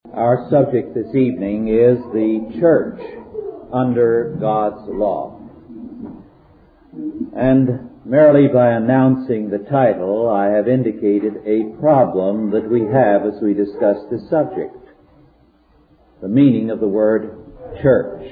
Our subject this evening is the church under God's law. And merely by announcing the title, I have indicated a problem that we have as we discuss this subject. The meaning of the word church.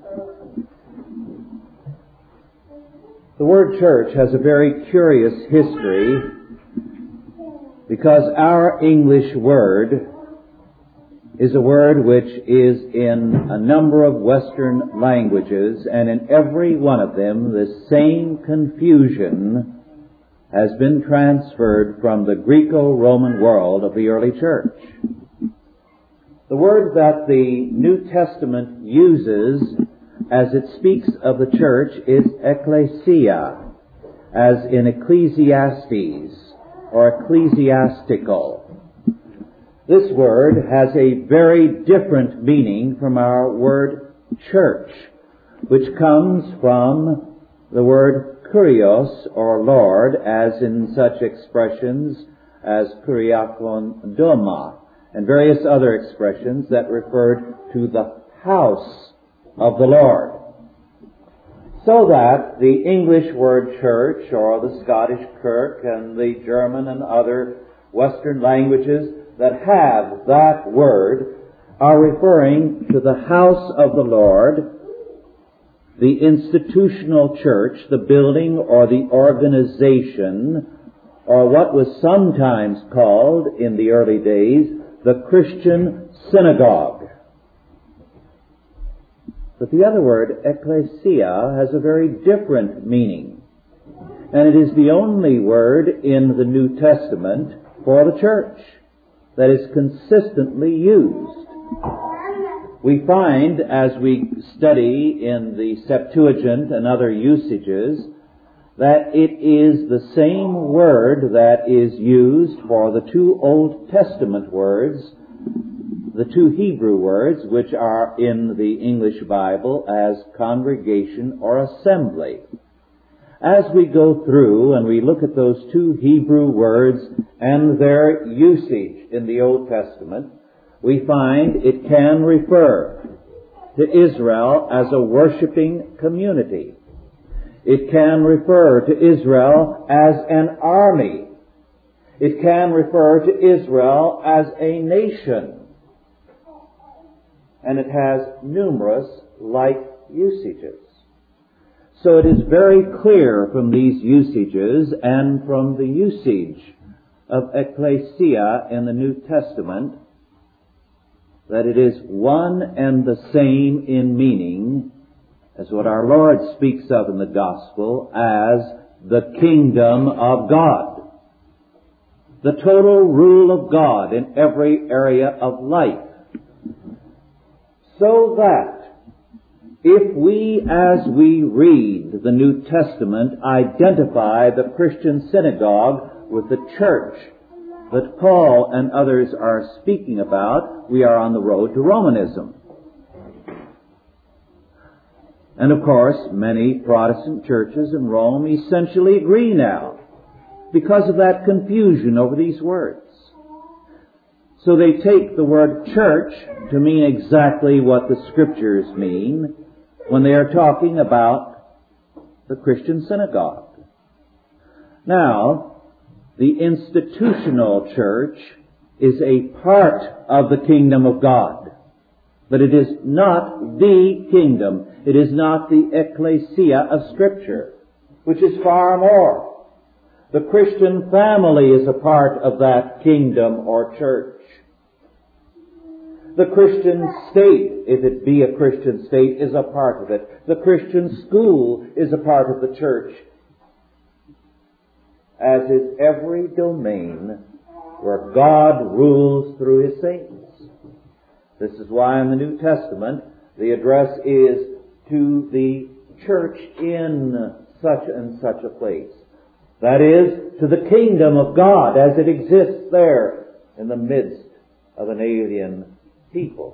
The word church has a very curious history because our English word is a word which is in a number of Western languages, and in every one of them the same confusion has been transferred from the Greco-Roman world of the early church. The word that the New Testament uses as it speaks of the church is ecclesia, as in Ecclesiastes or ecclesiastical. This word has a very different meaning from our word church, which comes from the word kurios, or Lord, as in such expressions as kuriakon doma, and various other expressions that referred to the house of the Lord. So that the English word church, or the Scottish kirk, and the German and other Western languages that have that word are referring to the house of the Lord, the institutional church, the building or the organization, or what was sometimes called in the early days the Christian synagogue. But the other word, ecclesia, has a very different meaning, and it is the only word in the New Testament for the church that is consistently used. We find, as we study in the Septuagint and other usages, that it is the same word that is used for the two Old Testament words, the two Hebrew words, which are in the English Bible as congregation or assembly. As we go through and we look at those two Hebrew words and their usage in the Old Testament, we find it can refer to Israel as a worshiping community. It can refer to Israel as an army. It can refer to Israel as a nation. And it has numerous like usages. So it is very clear from these usages and from the usage of ecclesia in the New Testament that it is one and the same in meaning as what our Lord speaks of in the Gospel as the kingdom of God. The total rule of God in every area of life. So that if we, as we read the New Testament, identify the Christian synagogue with the church that Paul and others are speaking about, we are on the road to Romanism. And of course, many Protestant churches in Rome essentially agree now because of that confusion over these words. So they take the word church to mean exactly what the Scriptures mean when they are talking about the Christian synagogue. Now, the institutional church is a part of the kingdom of God, but it is not the kingdom. It is not the ecclesia of Scripture, which is far more. The Christian family is a part of that kingdom or church. The Christian state, if it be a Christian state, is a part of it. The Christian school is a part of the church, as is every domain where God rules through His saints. This is why in the New Testament the address is to the church in such and such a place. That is, to the kingdom of God as it exists there in the midst of an alien people.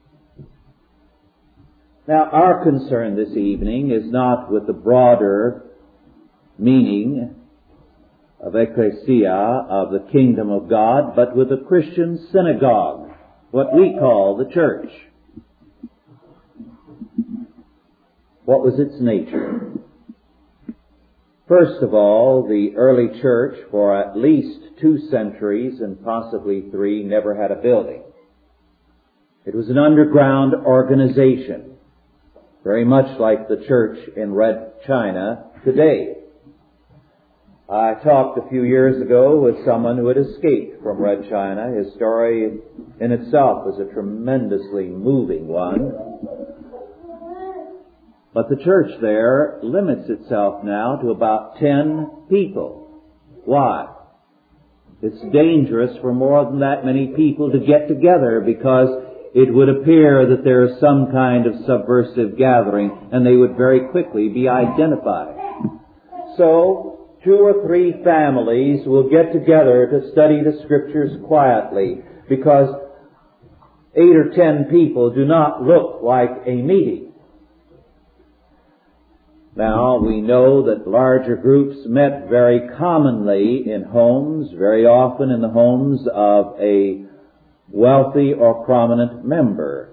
Now, our concern this evening is not with the broader meaning of ecclesia, of the kingdom of God, but with the Christian synagogue, what we call the church. What was its nature? First of all, the early church, for at least 2 centuries and possibly 3, never had a building. It was an underground organization, very much like the church in Red China today. I talked a few years ago with someone who had escaped from Red China. His story in itself was a tremendously moving one. But the church there limits itself now to about 10 people. Why? It's dangerous for more than that many people to get together, because it would appear that there is some kind of subversive gathering, and they would very quickly be identified. So, 2 or 3 families will get together to study the Scriptures quietly, because 8 or 10 people do not look like a meeting. Now, we know that larger groups met very commonly in homes, very often in the homes of a wealthy or prominent member.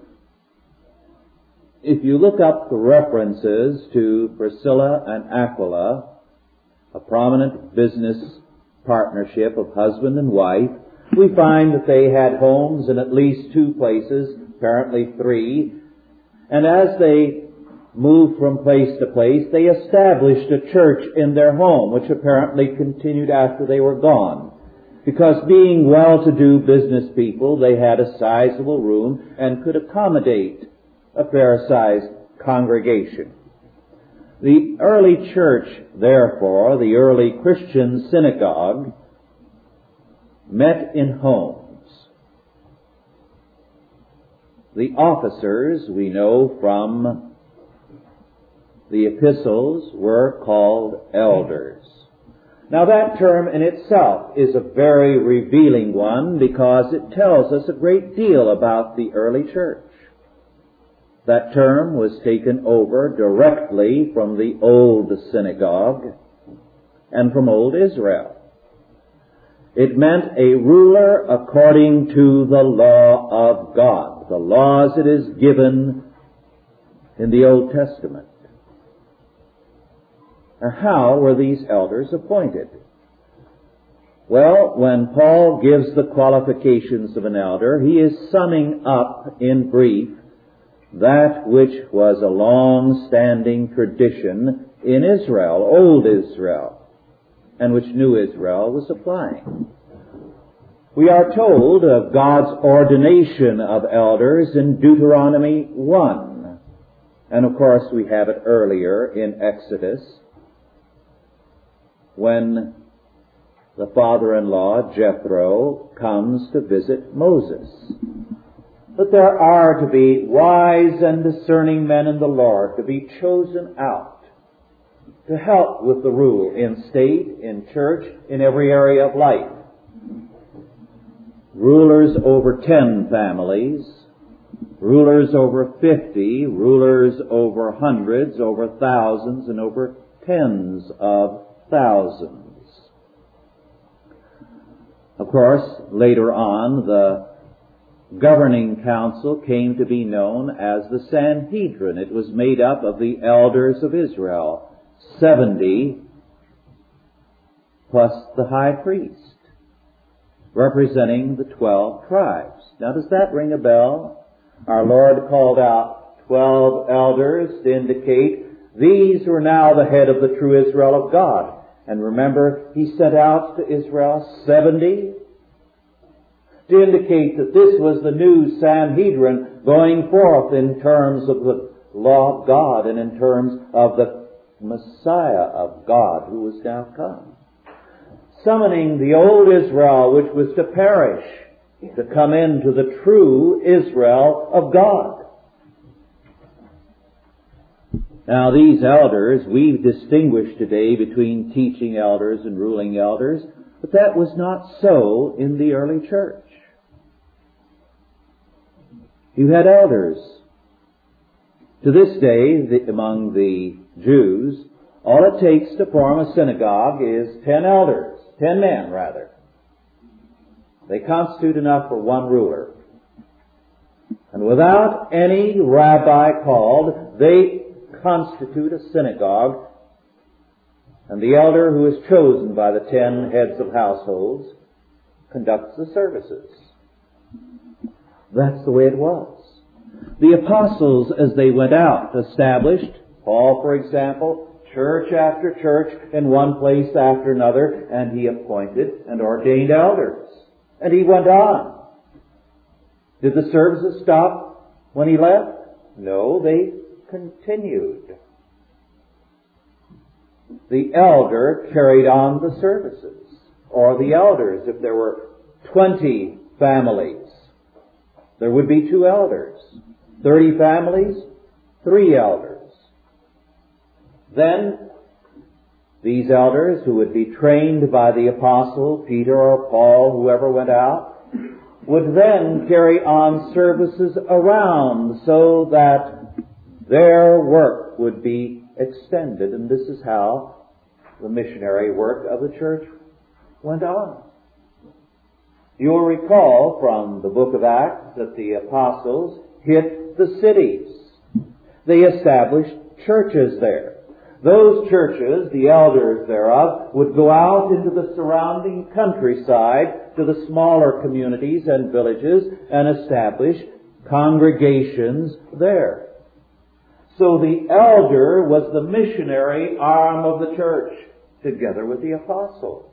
If you look up the references to Priscilla and Aquila, a prominent business partnership of husband and wife, we find that they had homes in at least 2 places, apparently 3, and as they moved from place to place, they established a church in their home, which apparently continued after they were gone. Because being well-to-do business people, they had a sizable room and could accommodate a fair-sized congregation. The early church, therefore, the early Christian synagogue, met in homes. The officers, we know from the epistles, were called elders. Now that term in itself is a very revealing one, because it tells us a great deal about the early church. That term was taken over directly from the old synagogue and from old Israel. It meant a ruler according to the law of God, the laws it is given in the Old Testament. Now, how were these elders appointed? Well, when Paul gives the qualifications of an elder, he is summing up in brief that which was a long-standing tradition in Israel, old Israel, and which new Israel was applying. We are told of God's ordination of elders in Deuteronomy 1. And of course we have it earlier in Exodus, when the father-in-law, Jethro, comes to visit Moses. But there are to be wise and discerning men in the Lord to be chosen out to help with the rule in state, in church, in every area of life. Rulers over 10 families, rulers over 50, rulers over hundreds, over thousands, and over tens of thousands. Of course, later on, the governing council came to be known as the Sanhedrin. It was made up of the elders of Israel, 70 plus the high priest, representing the 12 tribes. Now, does that ring a bell? Our Lord called out 12 elders to indicate these were now the head of the true Israel of God. And remember, He sent out to Israel 70 to indicate that this was the new Sanhedrin going forth in terms of the law of God and in terms of the Messiah of God who was now come. Summoning the old Israel, which was to perish, to come into the true Israel of God. Now, these elders, we distinguish today between teaching elders and ruling elders, but that was not so in the early church. You had elders. To this day, among the Jews, all it takes to form a synagogue is 10 elders, 10 men rather. They constitute enough for one ruler. without any rabbi called, they constitute a synagogue, and the elder who is chosen by the 10 heads of households conducts the services. That's the way it was. The apostles, as they went out, established, Paul, for example, church after church in one place after another, and he appointed and ordained elders. And he went on. Did the services stop when he left? No, they continued. The elder carried on the services, or the elders. If there were 20 families, there would be 2 elders. 30 families, 3 elders. Then, these elders, who would be trained by the apostle, Peter or Paul, whoever went out, would then carry on services around so that their work would be extended. And this is how the missionary work of the church went on. You'll recall from the book of Acts that the apostles hit the cities. They established churches there. Those churches, the elders thereof, would go out into the surrounding countryside to the smaller communities and villages and establish congregations there. So the elder was the missionary arm of the church, together with the apostles.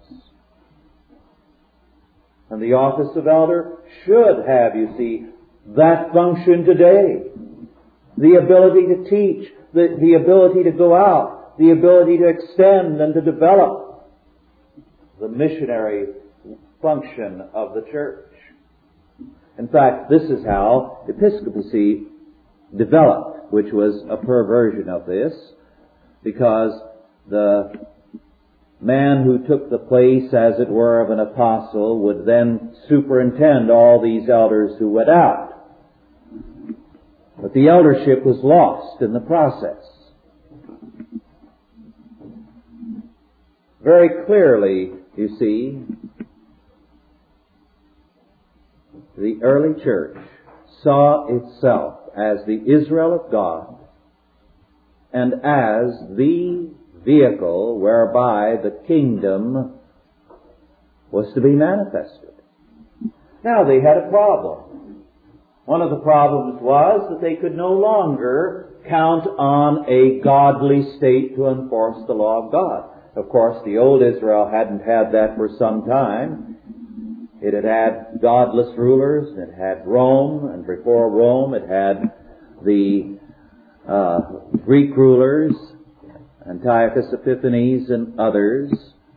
And the office of elder should have, you see, that function today. The ability to teach, the ability to go out, the ability to extend and to develop the missionary function of the church. In fact, this is how episcopacy developed, which was a perversion of this, because the man who took the place, as it were, of an apostle would then superintend all these elders who went out. But the eldership was lost in the process. Very clearly, you see, the early church saw itself as the Israel of God and as the vehicle whereby the kingdom was to be manifested. Now they had a problem. One of the problems was that they could no longer count on a godly state to enforce the law of God. Of course, the old Israel hadn't had that for some time. It had had godless rulers. It had Rome, and before Rome it had the Greek rulers, Antiochus Epiphanes and others.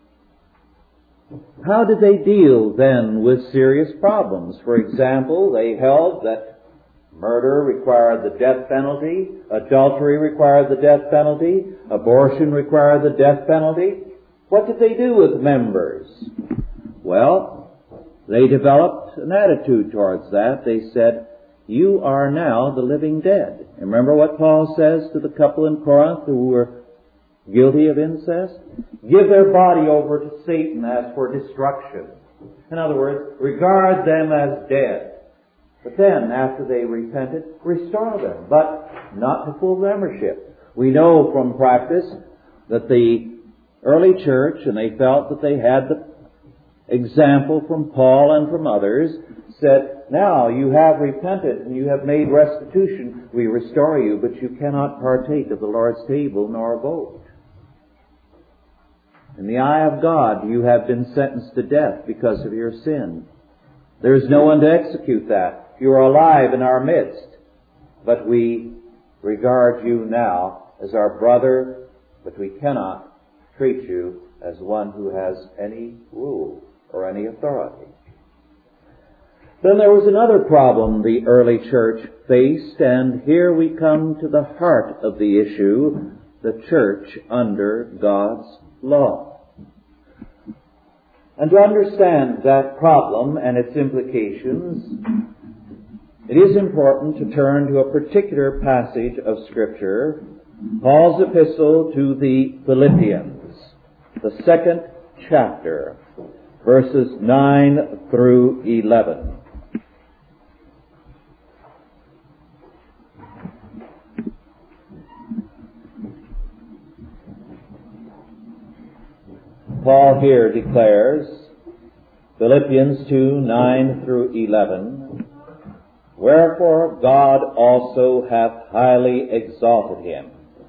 How did they deal then with serious problems? For example, they held that murder required the death penalty, adultery required the death penalty, abortion required the death penalty. What did they do with members? Well, they developed an attitude towards that. They said, "You are now the living dead." And remember what Paul says to the couple in Corinth who were guilty of incest? Give their body over to Satan as for destruction. In other words, regard them as dead. But then, after they repented, restore them, but not to full membership. We know from practice that the early church, and they felt that they had the example from Paul and from others, said, "Now you have repented and you have made restitution. We restore you, but you cannot partake of the Lord's table nor vote. In the eye of God, you have been sentenced to death because of your sin. There is no one to execute that. You are alive in our midst, but we regard you now as our brother, but we cannot treat you as one who has any rule or any authority." Then there was another problem the early church faced, and here we come to the heart of the issue, the church under God's law. And to understand that problem and its implications, it is important to turn to a particular passage of Scripture, Paul's epistle to the Philippians, the 2nd chapter, verses 9 through 11. Paul here declares, Philippians 2:9 through 11, "Wherefore God also hath highly exalted him,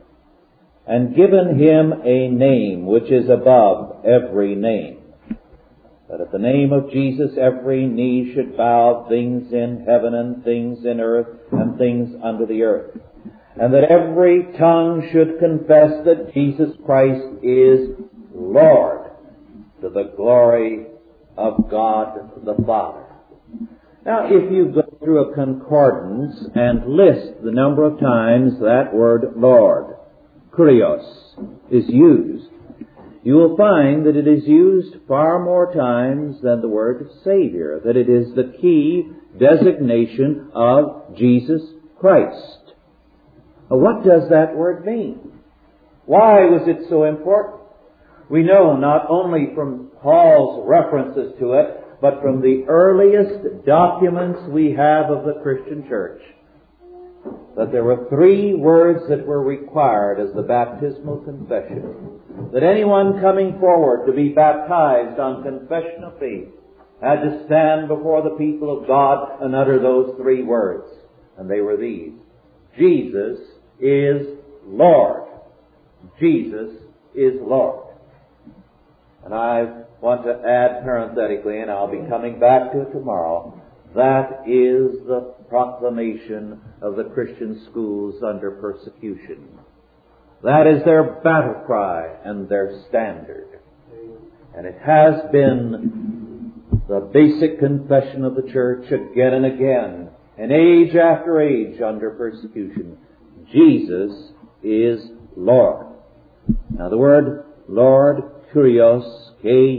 and given him a name which is above every name, that at the name of Jesus every knee should bow, things in heaven and things in earth and things under the earth, and that every tongue should confess that Jesus Christ is Lord, to the glory of God the Father." Now, if you go through a concordance and list the number of times that word Lord, Kurios, is used, you will find that it is used far more times than the word Savior, that it is the key designation of Jesus Christ. Now, what does that word mean? Why was it so important? We know not only from Paul's references to it, but from the earliest documents we have of the Christian church, that there were three words that were required as the baptismal confession. That anyone coming forward to be baptized on confession of faith had to stand before the people of God and utter those three words. And they were these: Jesus is Lord. Jesus is Lord. And I want to add parenthetically, and I'll be coming back to it tomorrow, that is the proclamation of the Christian schools under persecution. That is their battle cry and their standard. And it has been the basic confession of the church again and again, and age after age under persecution. Jesus is Lord. Now the word Lord, Kurios,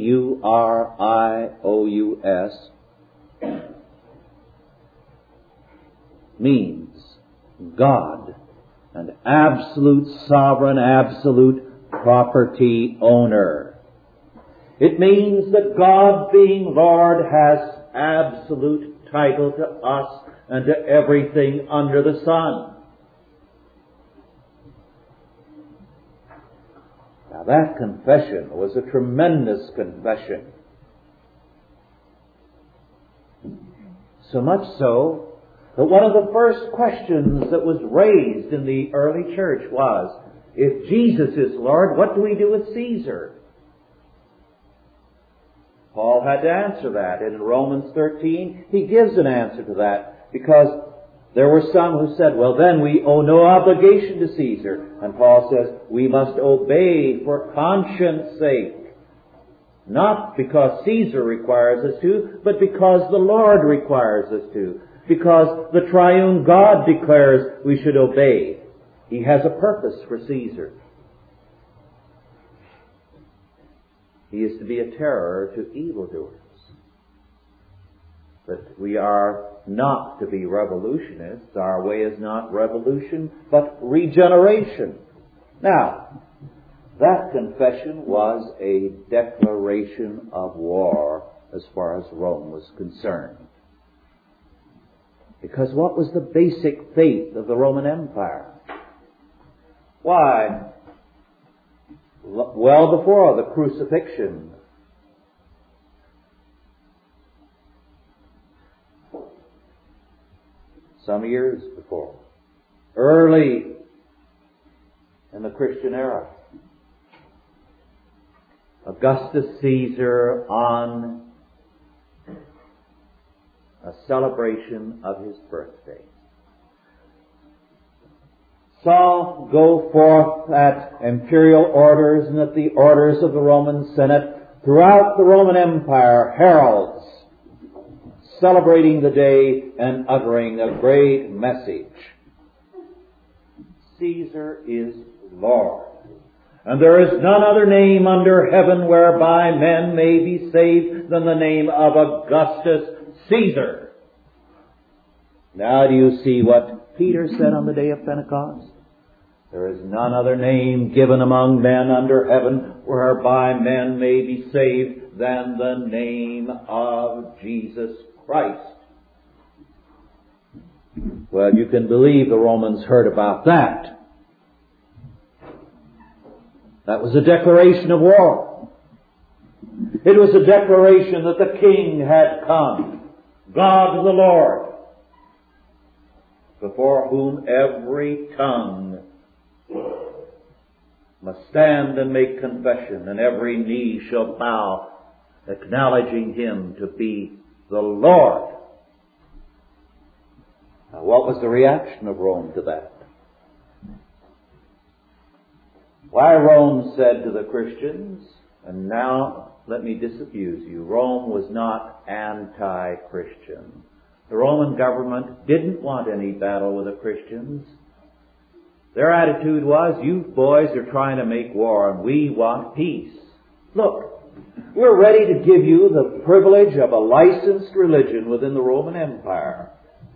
K-U-R-I-O-U-S, means God, an absolute sovereign, absolute property owner. It means that God, being Lord, has absolute title to us and to everything under the sun. Now that confession was a tremendous confession. So much so that one of the first questions that was raised in the early church was, if Jesus is Lord, what do we do with Caesar? Paul had to answer that. In Romans 13, he gives an answer to that, because there were some who said, well, then we owe no obligation to Caesar. And Paul says, we must obey for conscience sake. Not because Caesar requires us to, but because the Lord requires us to. Because the triune God declares we should obey. He has a purpose for Caesar. He is to be a terror to evildoers. But we are not to be revolutionists. Our way is not revolution, but regeneration. Now, that confession was a declaration of war as far as Rome was concerned. Because what was the basic faith of the Roman Empire? Why, well before the crucifixion, some years before, early in the Christian era, Augustus Caesar, on a celebration of his birthday, saw go forth at imperial orders and at the orders of the Roman Senate throughout the Roman Empire heralds celebrating the day and uttering a great message. Caesar is Lord, and there is none other name under heaven whereby men may be saved than the name of Augustus Caesar. Now do you see what Peter said on the day of Pentecost? There is none other name given among men under heaven whereby men may be saved than the name of Jesus Christ. Well, you can believe the Romans heard about that. That was a declaration of war. It was a declaration that the King had come, God the Lord, before whom every tongue must stand and make confession, and every knee shall bow, acknowledging Him to be the Lord. Now, what was the reaction of Rome to that? Why Rome said to the Christians, and now let me disabuse you, Rome was not anti-Christian. The Roman government didn't want any battle with the Christians. Their attitude was, you boys are trying to make war and we want peace. Look, we're ready to give you the privilege of a licensed religion within the Roman Empire.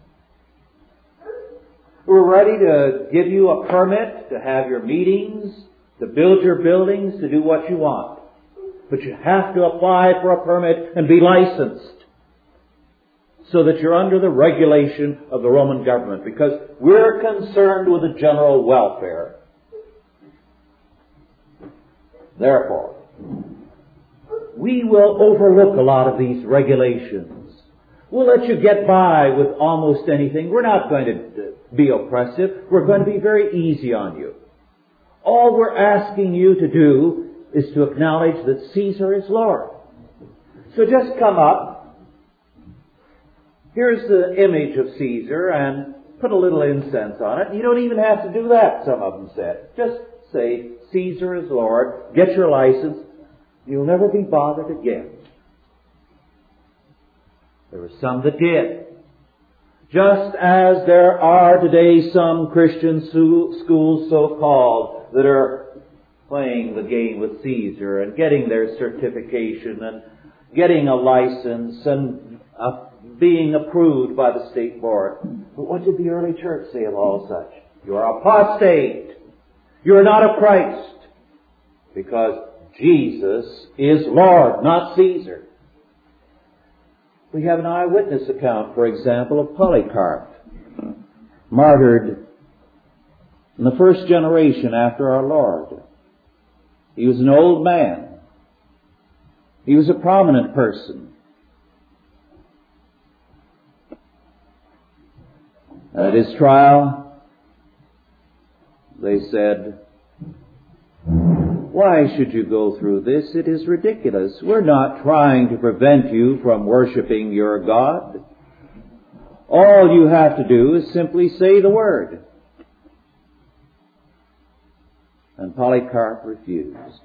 We're ready to give you a permit to have your meetings, to build your buildings, to do what you want. But you have to apply for a permit and be licensed so that you're under the regulation of the Roman government, because we're concerned with the general welfare. Therefore, we will overlook a lot of these regulations. We'll let you get by with almost anything. We're not going to be oppressive. We're going to be very easy on you. All we're asking you to do is to acknowledge that Caesar is Lord. So just come up. Here's the image of Caesar, and put a little incense on it. You don't even have to do that, some of them said. Just say, Caesar is Lord, get your license. You'll never be bothered again. There were some that did. Just as there are today some Christian schools, so-called, that are playing the game with Caesar and getting their certification and getting a license and being approved by the state board. But what did the early church say of all such? You're apostate. You're not of Christ. Because Jesus is Lord, not Caesar. We have an eyewitness account, for example, of Polycarp, martyred in the first generation after our Lord. He was an old man. He was a prominent person. At his trial, they said, why should you go through this? It is ridiculous. We're not trying to prevent you from worshiping your God. All you have to do is simply say the word. And Polycarp refused.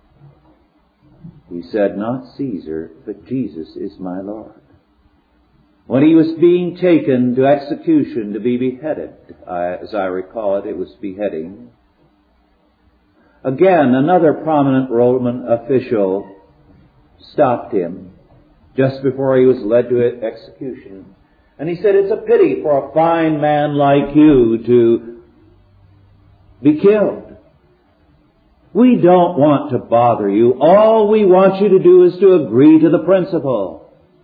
He said, not Caesar, but Jesus is my Lord. When he was being taken to execution to be beheaded, as I recall it, it was beheading. Again, another prominent Roman official stopped him just before he was led to execution. And he said, it's a pity for a fine man like you to be killed. We don't want to bother you. All we want you to do is to agree to the principle.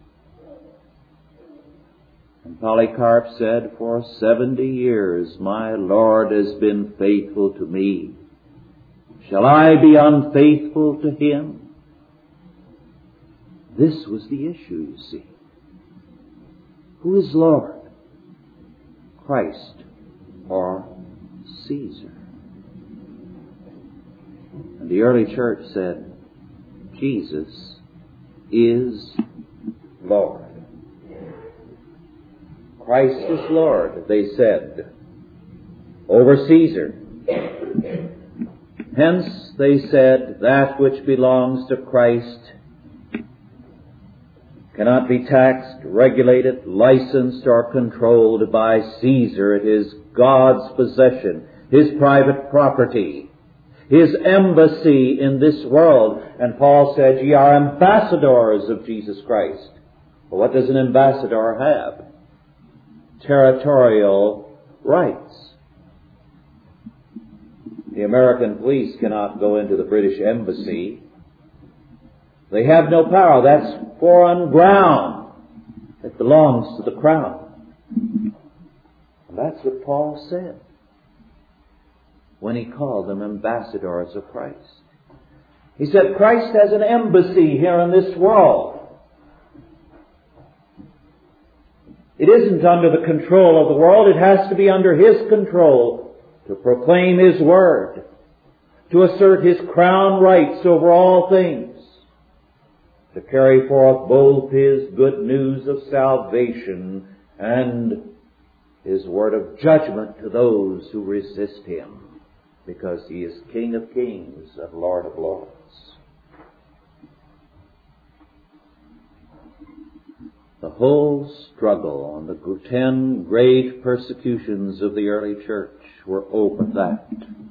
And Polycarp said, for 70 years my Lord has been faithful to me. Shall I be unfaithful to Him? This was the issue, you see. Who is Lord? Christ or Caesar? And the early church said, Jesus is Lord. Christ is Lord, they said, over Caesar. Hence, they said, that which belongs to Christ cannot be taxed, regulated, licensed, or controlled by Caesar. It is God's possession, His private property, His embassy in this world. And Paul said, ye are ambassadors of Jesus Christ. Well, what does an ambassador have? Territorial rights. The American police cannot go into the British embassy. They have no power. That's foreign ground. It belongs to the crown. And that's what Paul said when he called them ambassadors of Christ. He said Christ has an embassy here in this world. It isn't under the control of the world. It has to be under His control to proclaim His Word, to assert His crown rights over all things, to carry forth both His good news of salvation and His word of judgment to those who resist Him, because He is King of kings and Lord of lords. The whole struggle and the 10 great persecutions of the early church were over that.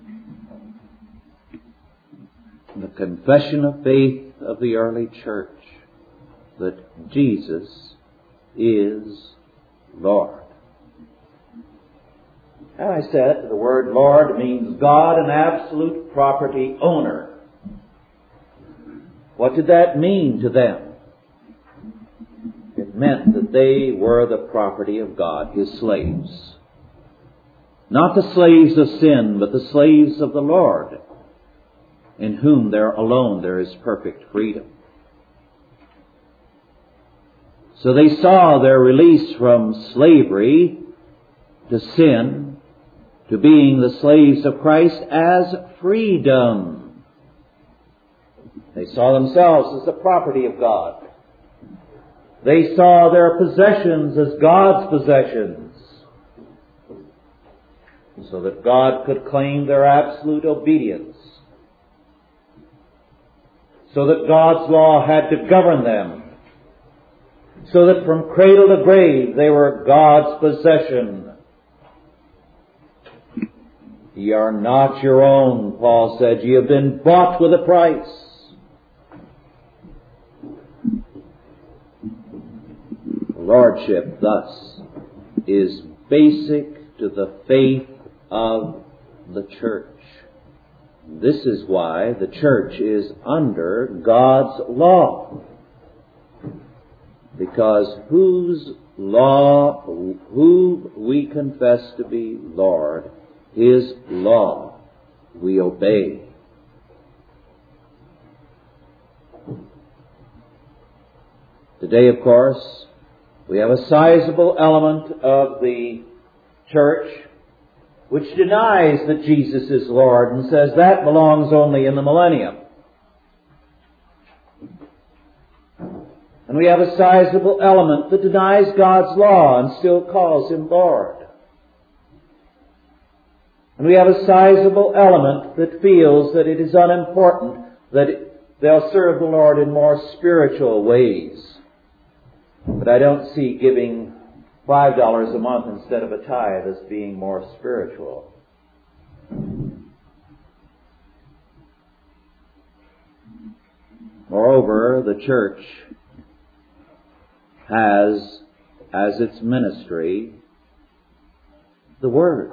The confession of faith of the early church that Jesus is Lord. And I said the word Lord means God, an absolute property owner. What did that mean to them? It meant that they were the property of God, His slaves. Not the slaves of sin, but the slaves of the Lord, in whom there alone there is perfect freedom. So they saw their release from slavery to sin, to being the slaves of Christ, as freedom. They saw themselves as the property of God. They saw their possessions as God's possessions, so that God could claim their absolute obedience, so that God's law had to govern them, so that from cradle to grave they were God's possession. Ye are not your own, Paul said. Ye have been bought with a price. Lordship, thus, is basic to the faith of the church. This is why the church is under God's law. Because whose law, who we confess to be Lord, His law we obey. Today, of course, we have a sizable element of the church which denies that Jesus is Lord and says that belongs only in the millennium. And we have a sizable element that denies God's law and still calls Him Lord. And we have a sizable element that feels that it is unimportant, that they'll serve the Lord in more spiritual ways. But I don't see giving $5 a month instead of a tithe as being more spiritual. Moreover, the church has as its ministry the Word.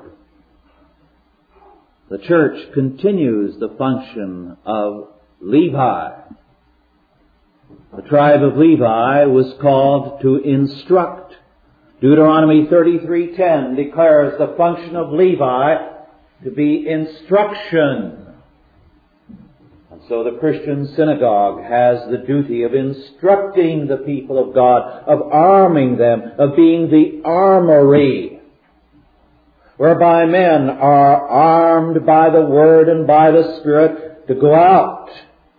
The church continues the function of Levi. The tribe of Levi was called to instruct. Deuteronomy 33:10 declares the function of Levi to be instruction. And so the Christian synagogue has the duty of instructing the people of God, of arming them, of being the armory, whereby men are armed by the Word and by the Spirit to go out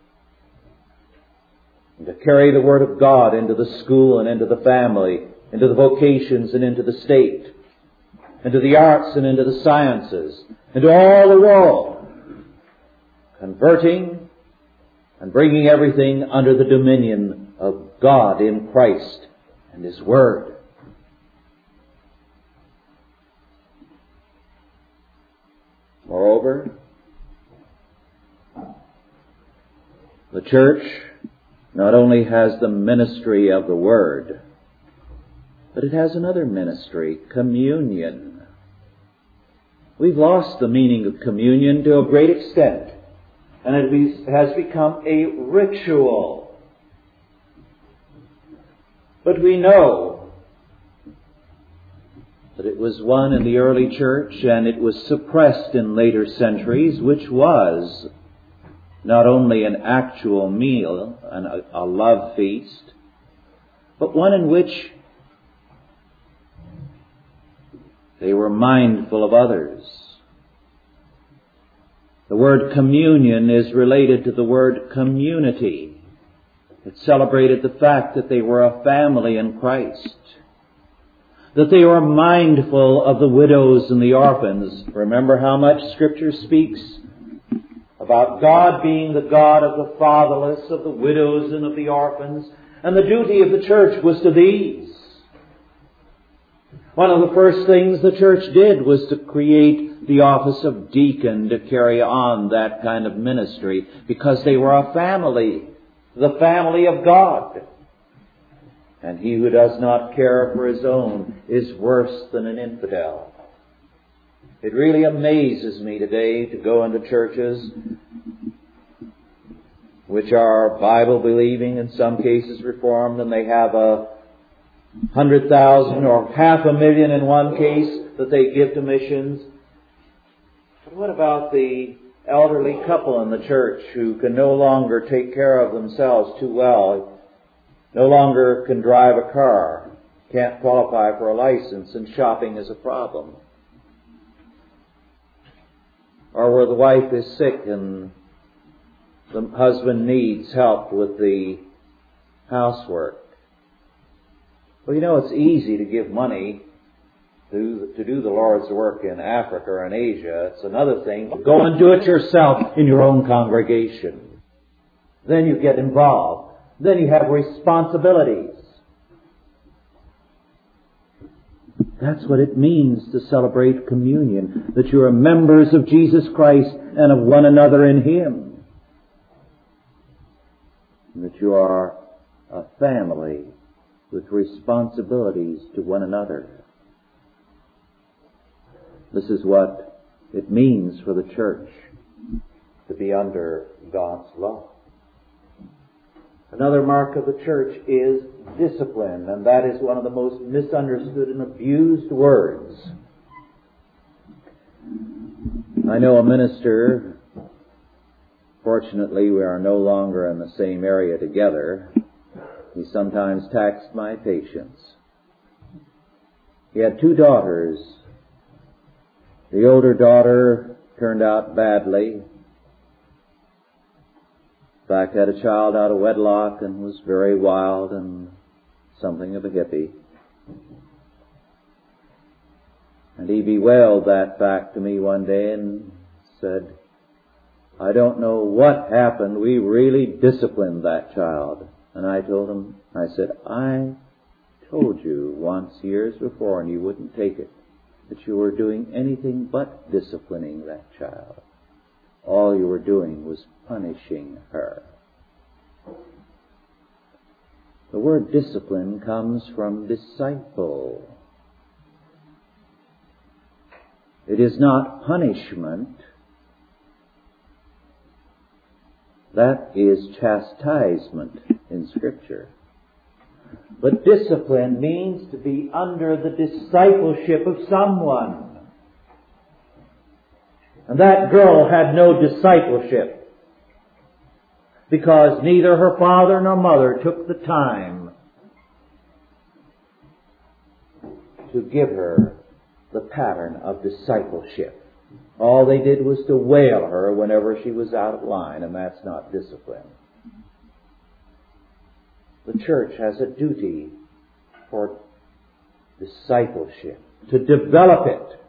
and to carry the Word of God into the school and into the family, into the vocations and into the state, into the arts and into the sciences, into all the world, converting and bringing everything under the dominion of God in Christ and His Word. Moreover, the church not only has the ministry of the Word, but it has another ministry, communion. We've lost the meaning of communion to a great extent, and it has become a ritual. But we know that it was one in the early church, and it was suppressed in later centuries, which was not only an actual meal and a love feast, but one in which they were mindful of others. The word communion is related to the word community. It celebrated the fact that they were a family in Christ, that they were mindful of the widows and the orphans. Remember how much Scripture speaks about God being the God of the fatherless, of the widows and of the orphans, and the duty of the church was to these. One of the first things the church did was to create the office of deacon to carry on that kind of ministry, because they were a family, the family of God. And he who does not care for his own is worse than an infidel. It really amazes me today to go into churches which are Bible-believing, in some cases Reformed, and they have 100,000 or 500,000 in one case that they give to missions. But what about the elderly couple in the church who can no longer take care of themselves too well, no longer can drive a car, can't qualify for a license, and shopping is a problem? Or where the wife is sick and the husband needs help with the housework. Well, you know, it's easy to give money to do the Lord's work in Africa or in Asia. It's another thing to go and do it yourself in your own congregation. Then you get involved. Then you have responsibilities. That's what it means to celebrate communion, that you are members of Jesus Christ and of one another in Him. And that you are a family with responsibilities to one another. This is what it means for the church to be under God's law. Another mark of the church is discipline, and that is one of the most misunderstood and abused words. I know a minister, fortunately we are no longer in the same area together. He sometimes taxed my patience. He had 2 daughters. The older daughter turned out badly. In fact, had a child out of wedlock and was very wild and something of a hippie. And he bewailed that fact to me one day and said, I don't know what happened. We really disciplined that child. And I told him, I said, I told you once years before, and you wouldn't take it, that you were doing anything but disciplining that child. All you were doing was punishing her. The word discipline comes from disciple. It is not punishment. That is chastisement in Scripture. But discipline means to be under the discipleship of someone. And that girl had no discipleship because neither her father nor mother took the time to give her the pattern of discipleship. All they did was to whale her whenever she was out of line, and that's not discipline. The church has a duty for discipleship, to develop it.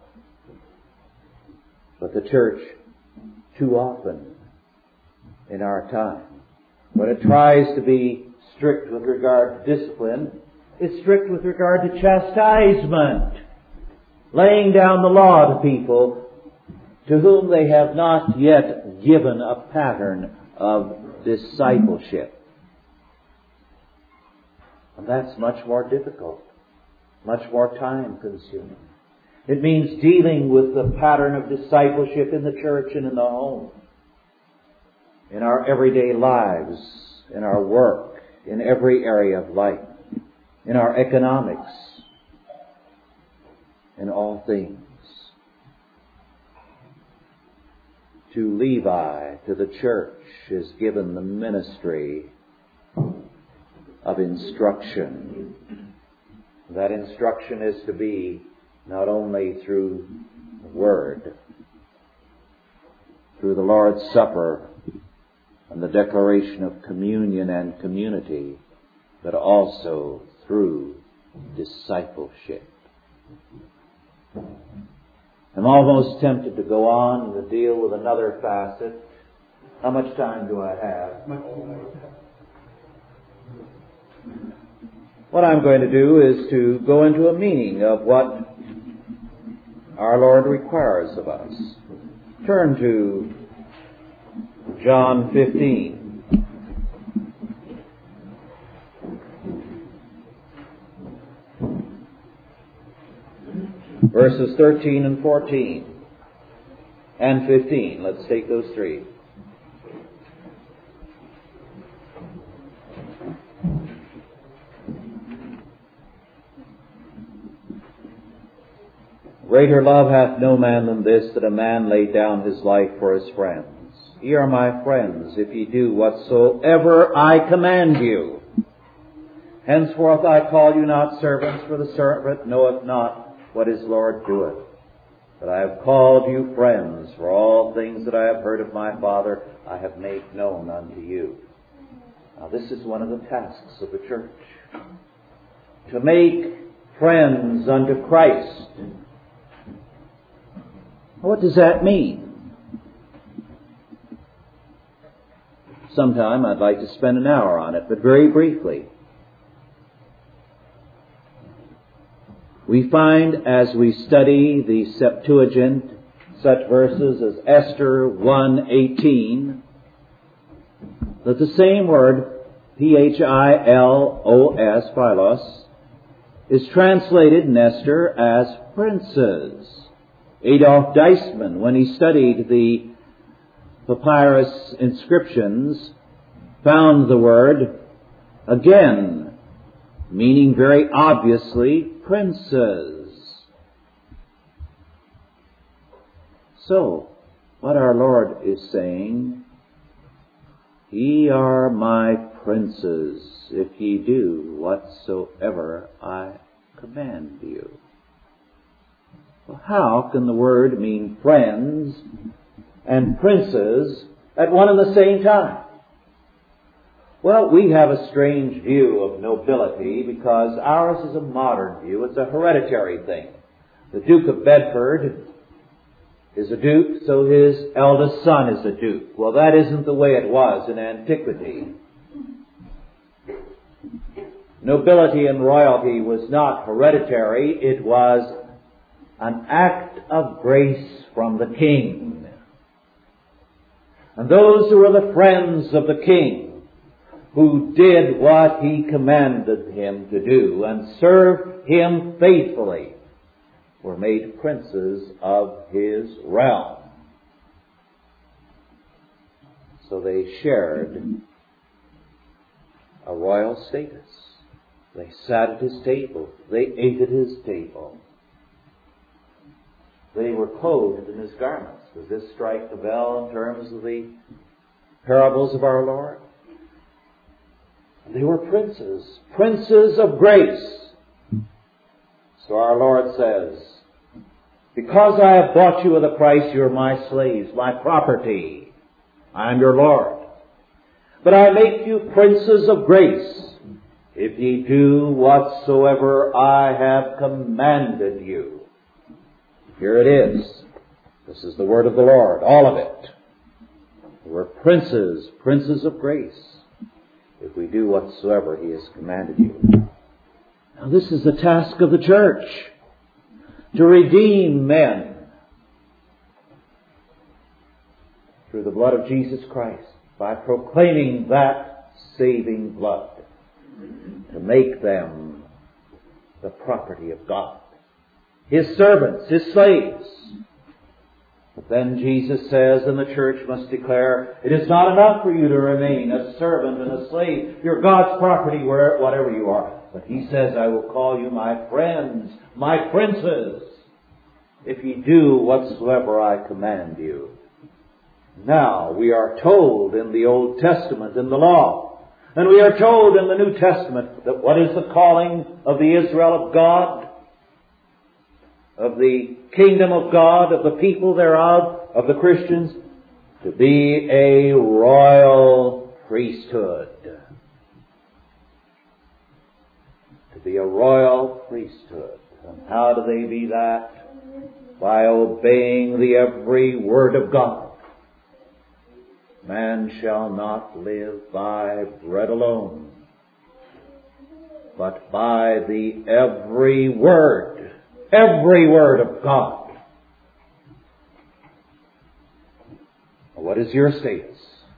But the church, too often in our time, when it tries to be strict with regard to discipline, is strict with regard to chastisement, laying down the law to people to whom they have not yet given a pattern of discipleship. And that's much more difficult, much more time-consuming. It means dealing with the pattern of discipleship in the church and in the home, in our everyday lives, in our work, in every area of life, in our economics, in all things. to Levi, to the church, is given the ministry of instruction. That instruction is to be not only through the Word, through the Lord's Supper and the declaration of communion and community, but also through discipleship. I'm almost tempted to go on and to deal with another facet. How much time do I have? What I'm going to do is to go into a meaning of what our Lord requires of us. Turn to John 15. Verses 13 and 14 and 15. Let's take those three. Greater love hath no man than this, that a man lay down his life for his friends. Ye are my friends, if ye do whatsoever I command you. Henceforth I call you not servants, for the servant knoweth not what his Lord doeth. But I have called you friends, for all things that I have heard of my Father I have made known unto you. Now this is one of the tasks of the church. To make friends unto Christ. What does that mean? Sometime I'd like to spend an hour on it, but very briefly. We find as we study the Septuagint such verses as Esther 1:18 that the same word, Philos, Philos, is translated in Esther as princes. Adolf Deisman, when he studied the papyrus inscriptions, found the word again, meaning very obviously princes. So, what our Lord is saying, ye are my princes, if ye do whatsoever I command you. Well, how can the word mean friends and princes at one and the same time? Well, we have a strange view of nobility because ours is a modern view. It's a hereditary thing. The Duke of Bedford is a duke, so his eldest son is a duke. Well, that isn't the way it was in antiquity. Nobility and royalty was not hereditary. It was an act of grace from the king. And those who were the friends of the king, who did what he commanded him to do and served him faithfully, were made princes of his realm. So they shared a royal status. They sat at his table. They ate at his table. They were clothed in his garments. Does this strike the bell in terms of the parables of our Lord? They were princes, princes of grace. So our Lord says, because I have bought you with a price, you're my slaves, my property. I am your Lord. But I make you princes of grace, if ye do whatsoever I have commanded you. Here it is. This is the word of the Lord, all of it. We're princes, princes of grace, if we do whatsoever he has commanded you. Now this is the task of the church, to redeem men through the blood of Jesus Christ by proclaiming that saving blood, to make them the property of God, his servants, his slaves. But then Jesus says, and the church must declare, it is not enough for you to remain a servant and a slave. You're God's property whatever you are. But he says, I will call you my friends, my princes, if ye do whatsoever I command you. Now, we are told in the Old Testament, in the law, and we are told in the New Testament that what is the calling of the Israel of God, of the kingdom of God, of the people thereof, of the Christians, to be a royal priesthood. To be a royal priesthood. And how do they be that? By obeying the every word of God. Man shall not live by bread alone, but by the every word of God. What is your status?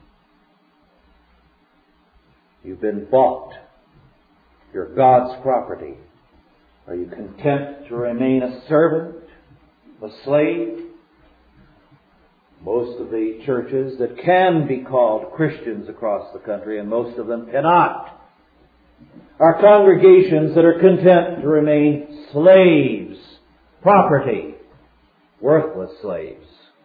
You've been bought. You're God's property. Are you content to remain a servant, a slave? Most of the churches that can be called Christians across the country, and most of them cannot, are congregations that are content to remain slaves, property, worthless slaves.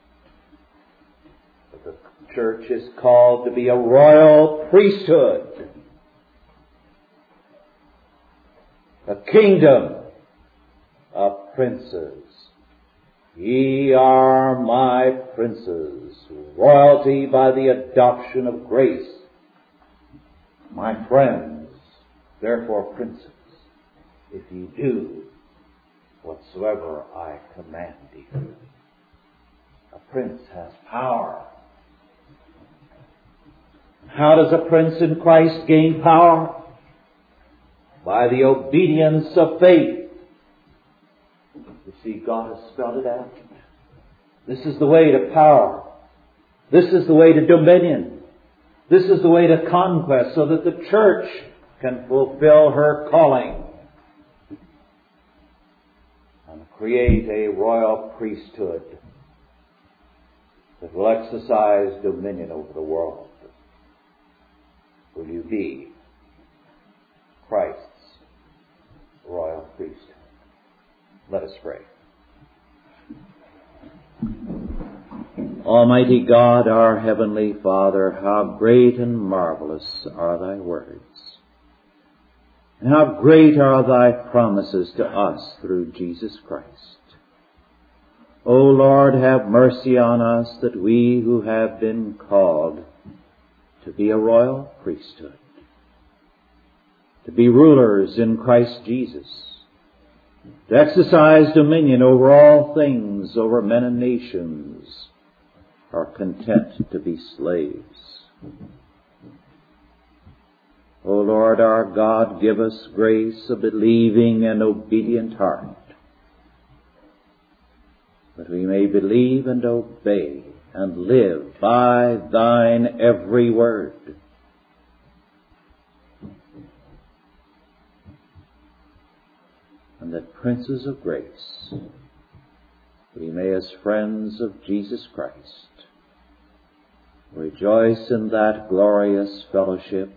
But the church is called to be a royal priesthood, a kingdom of princes. Ye are my princes, royalty by the adoption of grace. My friends, therefore princes, if ye do whatsoever I command you. A prince has power. How does a prince in Christ gain power? By the obedience of faith. You see, God has spelled it out. This is the way to power. This is the way to dominion. This is the way to conquest, so that the church can fulfill her calling and create a royal priesthood that will exercise dominion over the world. Will you be Christ's royal priesthood? Let us pray. Almighty God, our Heavenly Father, how great and marvelous are Thy words, and how great are Thy promises to us through Jesus Christ. O Lord, have mercy on us, that we who have been called to be a royal priesthood, to be rulers in Christ Jesus, to exercise dominion over all things, over men and nations, are content to be slaves. O Lord our God, give us grace, a believing and obedient heart, that we may believe and obey and live by Thine every word. And that princes of grace, we may, as friends of Jesus Christ, rejoice in that glorious fellowship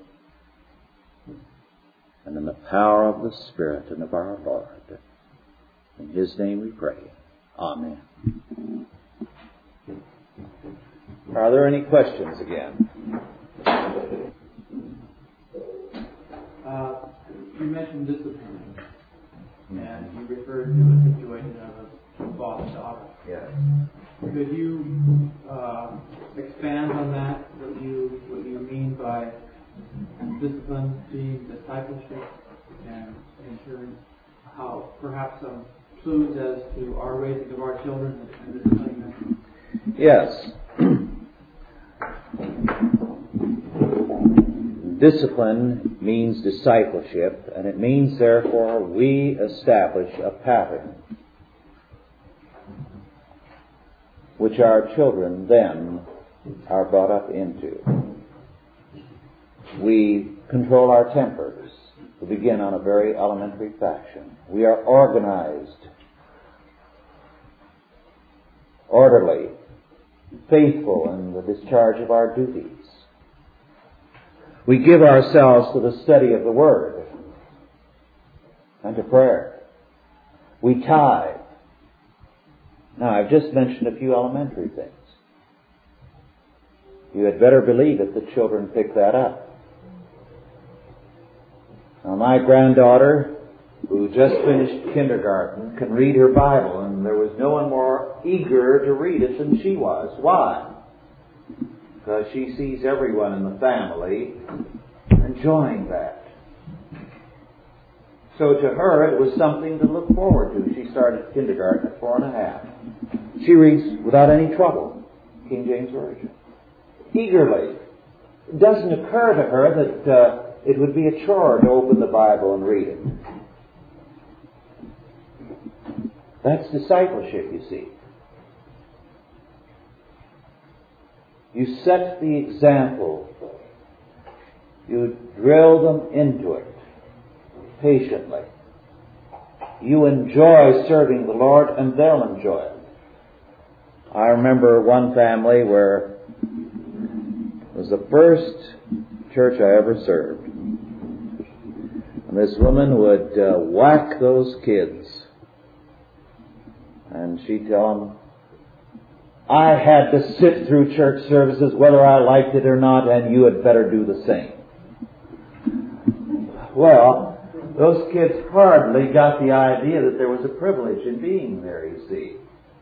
and in the power of the Spirit and of our Lord. In His name we pray. Amen. Are there any questions again? You mentioned discipline, and you referred to a situation of a father-daughter. Yes. Could you expand on that? What you mean by discipline being discipleship, and ensuring how perhaps some clues as to our raising of our children and disciplining them? Yes. Discipline means discipleship, and it means, therefore, we establish a pattern which our children then are brought up into. We control our tempers. We begin on a very elementary fashion. We are organized, orderly, faithful in the discharge of our duties. We give ourselves to the study of the Word and to prayer. We tithe. Now, I've just mentioned a few elementary things. you had better believe it, the children pick that up. Now, my granddaughter, who just finished kindergarten, can read her Bible, and there was no one more eager to read it than she was. Why? Because she sees everyone in the family enjoying that. So to her, it was something to look forward to. She started kindergarten at 4.5. She reads without any trouble, King James Version. Eagerly. It doesn't occur to her that it would be a chore to open the Bible and read it. That's discipleship, you see. You set the example. You drill them into it patiently. You enjoy serving the Lord, and they'll enjoy it. I remember one family where it was the first church I ever served. And this woman would whack those kids. And she'd tell them, I had to sit through church services whether I liked it or not, and you had better do the same. Well, those kids hardly got the idea that there was a privilege in being there, you see.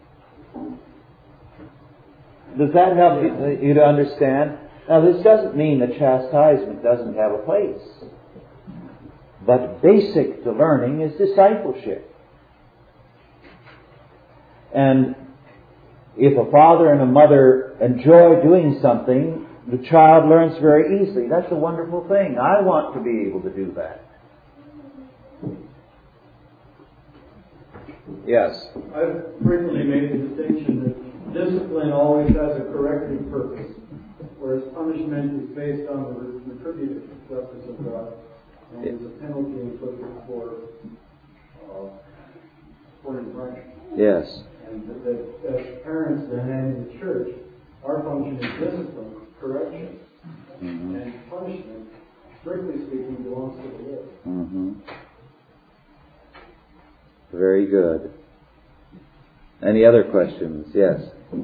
Does that help you to understand? Now, this doesn't mean that chastisement doesn't have a place. But basic to learning is discipleship. And if a father and a mother enjoy doing something, the child learns very easily. That's a wonderful thing. I want to be able to do that. Yes? I've frequently made the distinction that discipline always has a corrective purpose, whereas punishment is based on the retributive justice of God, and there's a penalty inflicted for infraction. Yes. And that as parents then and in the church, our function is discipline, correction, and punishment, strictly speaking, belongs to the Lord. Mm-hmm. Very good. Any other questions? Yes.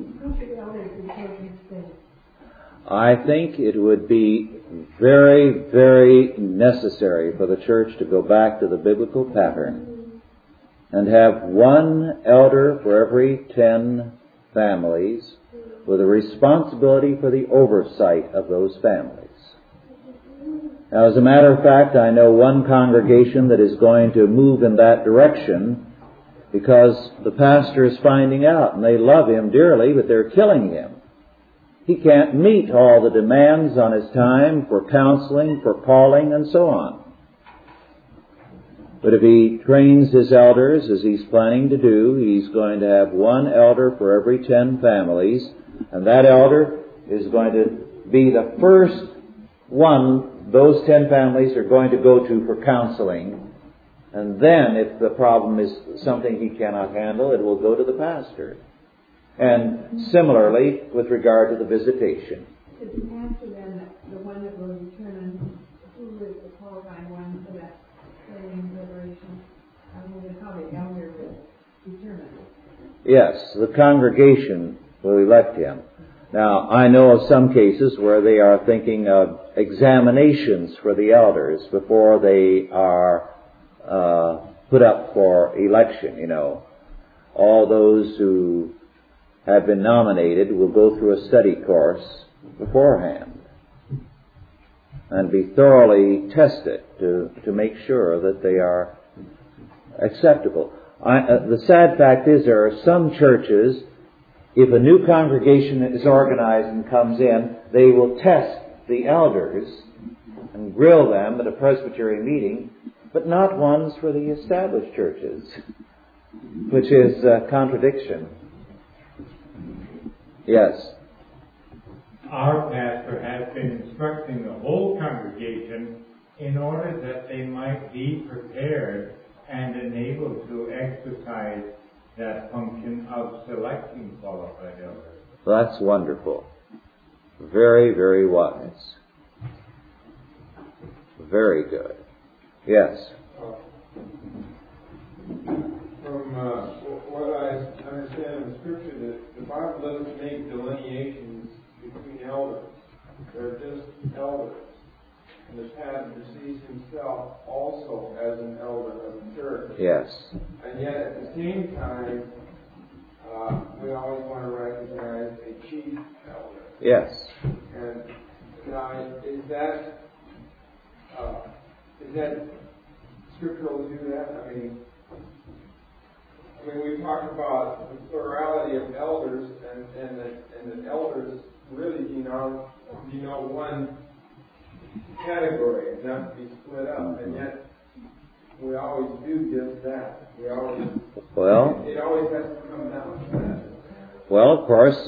I think it would be very, very necessary for the church to go back to the biblical pattern and have one elder for every 10 families with a responsibility for the oversight of those families. Now, as a matter of fact, I know one congregation that is going to move in that direction because the pastor is finding out, and they love him dearly, but they're killing him. He can't meet all the demands on his time for counseling, for calling, and so on. But if he trains his elders, as he's planning to do, he's going to have one elder for every 10 families, and that elder is going to be the first one those 10 families are going to go to for counseling. And then, if the problem is something he cannot handle, it will go to the pastor. And similarly, with regard to the visitation. Is the pastor then the one that will determine who is the qualified one for that training liberation? I mean, how the elder will determine it. Yes, the congregation will elect him. Now, I know of some cases where they are thinking of examinations for the elders before they are put up for election, you know. All those who have been nominated will go through a study course beforehand and be thoroughly tested to make sure that they are acceptable. The sad fact is there are some churches, if a new congregation is organized and comes in, they will test the elders and grill them at a presbytery meeting, but not ones for the established churches, which is a contradiction. Yes. Our pastor has been instructing the whole congregation in order that they might be prepared and enabled to exercise that function of selecting qualified elders. That's wonderful. Very, very wise. Very good. Yes. From what I understand in the Scripture, that the Bible doesn't make delineations between elders. They're just elders. And the pastor sees himself also as an elder of the church. Yes. And yet at the same time, we always want to recognize a chief elder. Yes. And now, is that scriptural to do that? I mean, we talk about the plurality of elders, and the elders really denote one category, not to be split up, and yet we always do just that. It always has to come down to that. Well, of course,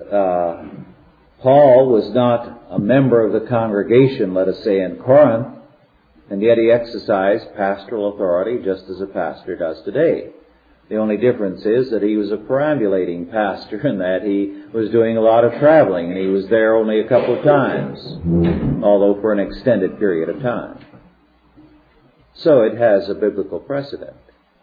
Paul was not a member of the congregation, let us say, in Corinth, and yet he exercised pastoral authority just as a pastor does today. The only difference is that he was a perambulating pastor and that he was doing a lot of traveling, and he was there only a couple of times, although for an extended period of time. So it has a biblical precedent.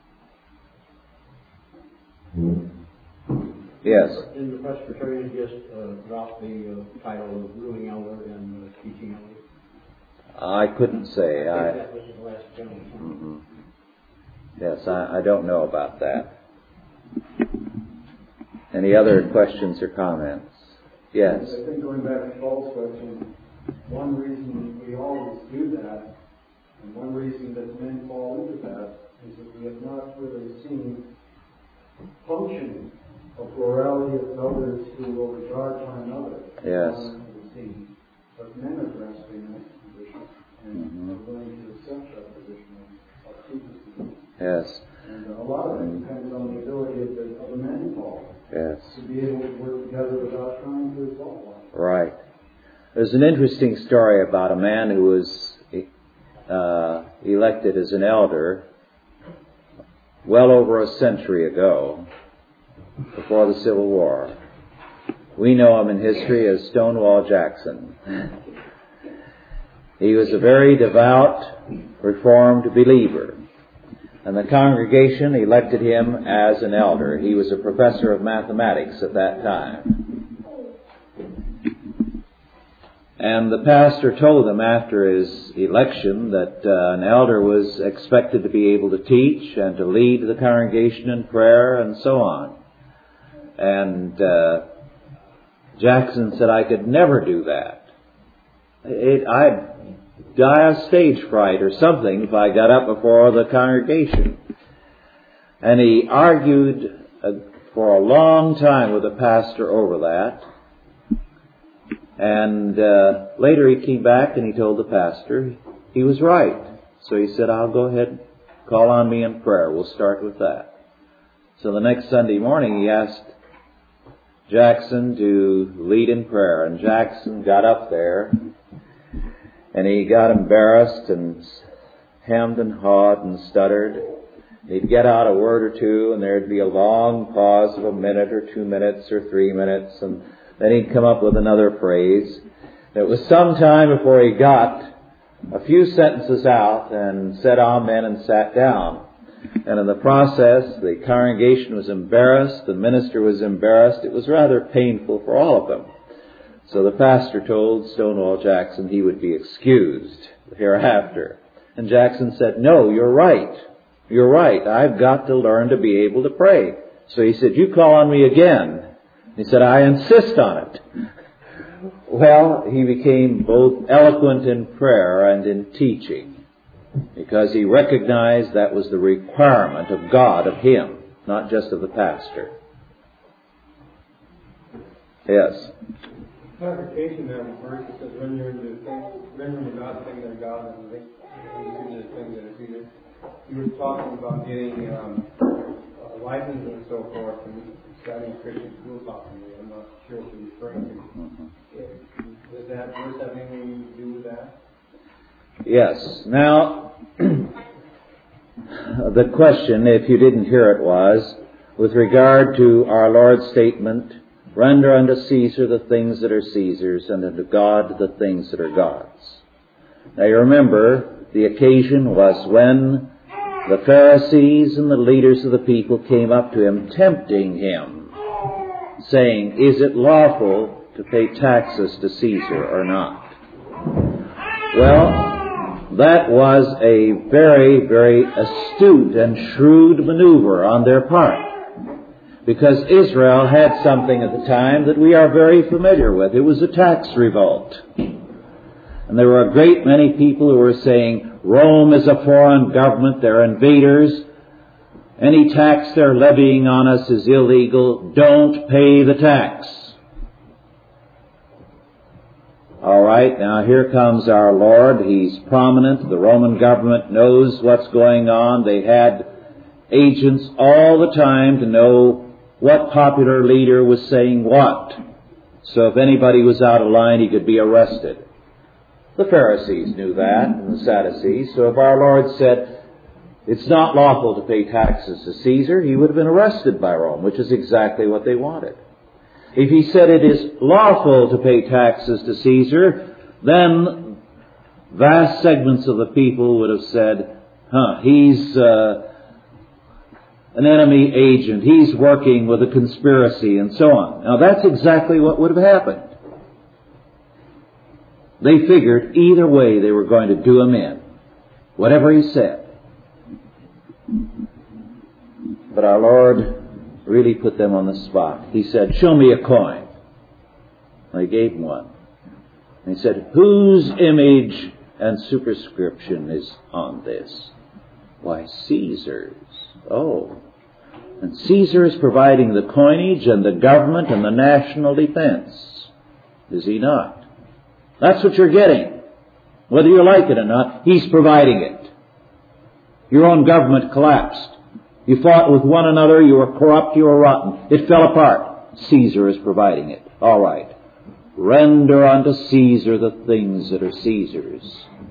Yes? In the Presbyterian, just drop the title of ruling elder and teaching elder? I couldn't say. I think that was the last gentleman. Mm-hmm. Yes, I don't know about that. Any other questions or comments? Yes. I think going back to Paul's question, one reason we always do that, and one reason that men fall into that, is that we have not really seen functioning a plurality of elders who will regard one another. Yes. But men are grasping that position and are willing to accept that position of secrecy. Yes. And a lot of it depends on the ability of the men involved. Yes. To be able to work together without trying to exalt one. Right. There's an interesting story about a man who was elected as an elder well over a century ago, before the Civil War. We know him in history as Stonewall Jackson. He was a very devout, Reformed believer, and the congregation elected him as an elder. He was a professor of mathematics at that time. And the pastor told him after his election that an elder was expected to be able to teach and to lead the congregation in prayer and so on. And Jackson said, I could never do that. I'd die of stage fright or something if I got up before the congregation. And he argued for a long time with the pastor over that. And later he came back and he told the pastor he was right. So he said, I'll go ahead and call on me in prayer. We'll start with that. So the next Sunday morning he asked Jackson to lead in prayer. And Jackson got up there and he got embarrassed and hemmed and hawed and stuttered. He'd get out a word or two and there'd be a long pause of a minute or 2 minutes or 3 minutes, and then he'd come up with another phrase. It was some time before he got a few sentences out and said amen and sat down. And in the process, the congregation was embarrassed, the minister was embarrassed. It was rather painful for all of them. So the pastor told Stonewall Jackson he would be excused hereafter. And Jackson said, no, you're right. You're right. I've got to learn to be able to pray. So he said, you call on me again. He said, I insist on it. Well, he became both eloquent in prayer and in teaching, because he recognized that was the requirement of God, of him, not just of the pastor. Yes. Clarification there, verse that says, render unto God things that are God, and make the things that are human. You were talking about getting licenses and so forth, and studying Christian school possibly. I'm not sure what you're referring to. Does that verse have anything to do with that? Yes. Now, the question, if you didn't hear it, was with regard to our Lord's statement, render unto Caesar the things that are Caesar's, and unto God the things that are God's. Now you remember, the occasion was when the Pharisees and the leaders of the people came up to him, tempting him, saying, is it lawful to pay taxes to Caesar or not? Well, that was a very, very astute and shrewd maneuver on their part, because Israel had something at the time that we are very familiar with. It was a tax revolt. And there were a great many people who were saying, Rome is a foreign government, they're invaders, any tax they're levying on us is illegal, don't pay the tax. All right, now here comes our Lord. He's prominent. The Roman government knows what's going on. They had agents all the time to know what popular leader was saying what. So if anybody was out of line, he could be arrested. The Pharisees knew that, and the Sadducees. So if our Lord said, it's not lawful to pay taxes to Caesar, he would have been arrested by Rome, which is exactly what they wanted. If he said it is lawful to pay taxes to Caesar, then vast segments of the people would have said, he's an enemy agent, he's working with a conspiracy, and so on. Now that's exactly what would have happened. They figured either way they were going to do him in, whatever he said. But our Lord really put them on the spot. He said, show me a coin. They gave him one. And he said, whose image and superscription is on this? Why, Caesar's. Oh. And Caesar is providing the coinage and the government and the national defense. Is he not? That's what you're getting. Whether you like it or not, he's providing it. Your own government collapsed. You fought with one another, you were corrupt, you were rotten. It fell apart. Caesar is providing it. All right. Render unto Caesar the things that are Caesar's.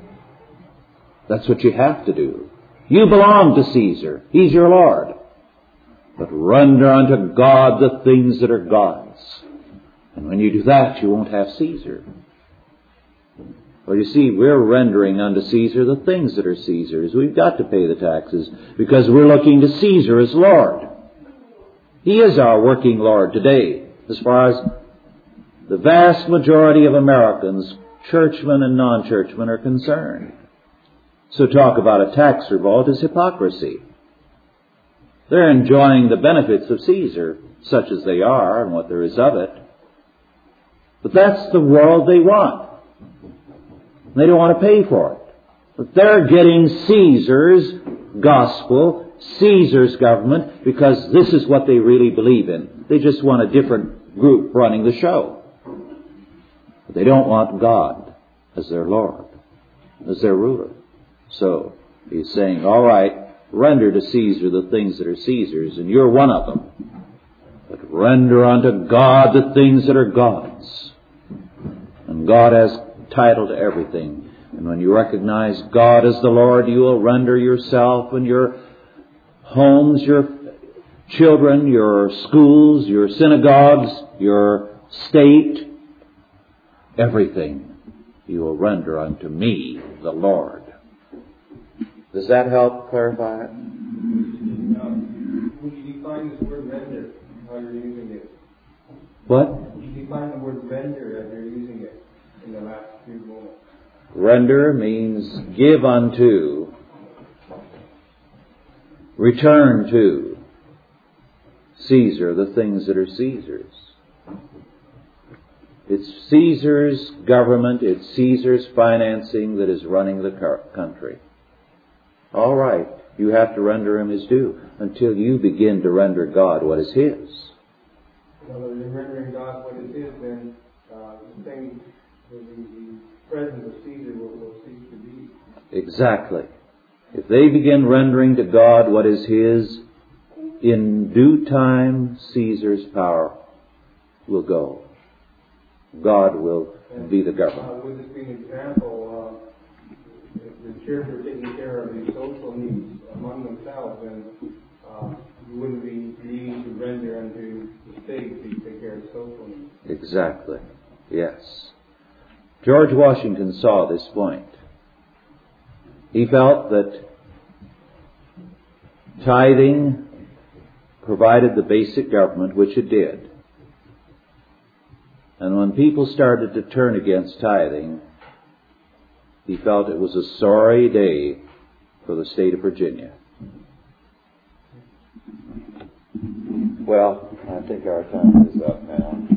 That's what you have to do. You belong to Caesar. He's your Lord. But render unto God the things that are God's. And when you do that, you won't have Caesar. Well, you see, we're rendering unto Caesar the things that are Caesar's. We've got to pay the taxes because we're looking to Caesar as Lord. He is our working Lord today, as far as the vast majority of Americans, churchmen and non-churchmen, are concerned. So talk about a tax revolt is hypocrisy. They're enjoying the benefits of Caesar, such as they are and what there is of it. But that's the world they want. They don't want to pay for it. But they're getting Caesar's gospel, Caesar's government, because this is what they really believe in. They just want a different group running the show. But they don't want God as their Lord, as their ruler. So he's saying, all right, render to Caesar the things that are Caesar's, and you're one of them. But render unto God the things that are God's. And God has title to everything. And when you recognize God as the Lord, you will render yourself and your homes, your children, your schools, your synagogues, your state, everything you will render unto me, the Lord. Does that help clarify it? Would you define this word render, how you're using it? What? Would you define the word render as you're using it in the last few moments? Render means give unto, return to Caesar the things that are Caesar's. It's Caesar's government, it's Caesar's financing that is running the country. All right, you have to render him his due until you begin to render God what is his. Well, if you're rendering God what is his, then the thing, the presence of Caesar will cease to be. Exactly. If they begin rendering to God what is his, in due time Caesar's power will go. God will be the government. Would this be an example? If the church were taking care of the social needs among themselves, then you wouldn't be needing to render unto the state to take care of social needs. Exactly. Yes. George Washington saw this point. He felt that tithing provided the basic government, which it did. And when people started to turn against tithing, he felt it was a sorry day for the state of Virginia. Well, I think our time is up now.